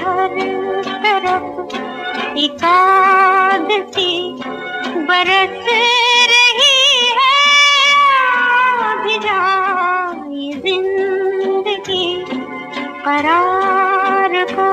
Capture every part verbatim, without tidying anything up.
हर तरफ एकादशी बरस रही है। अभी जाए जिंदगी करार को।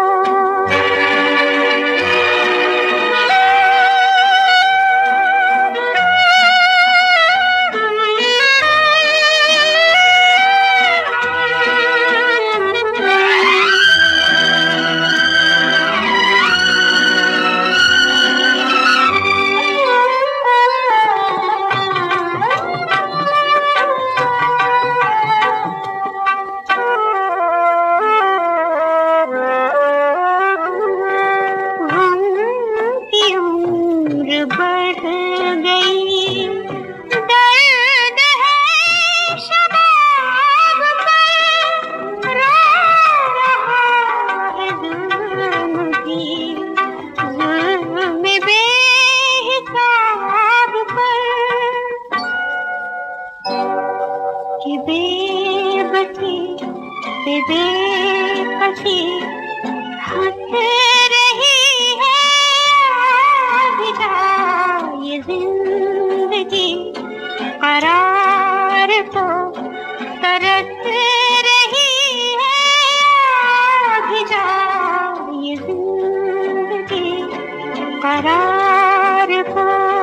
बढ़ गई दर्द है शबाब पर, रो रहा है जुल्म भी जुल्म बेहिसाब पर, कि बेबसी से बेकसी हंस रही है। अभी जाए जिंदगी करार को तरस रही है। अभी जाए जिंदगी करार को।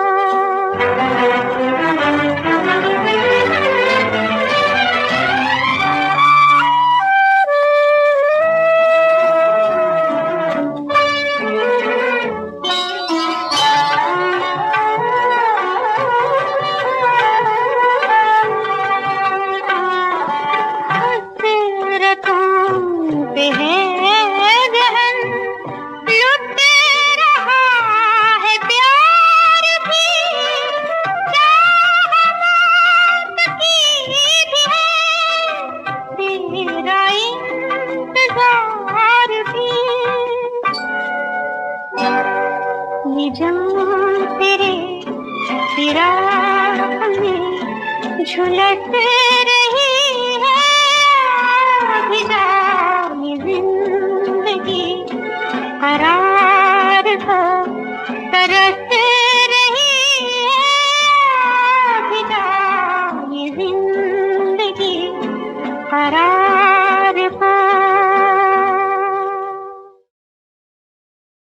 पे है गहन लुट रहा है प्यार भी, चाहत की भी है तेरा इंतजार भी। ये जान तेरे फिराक में झुलस रही है। अभी जाए जिंदगी करार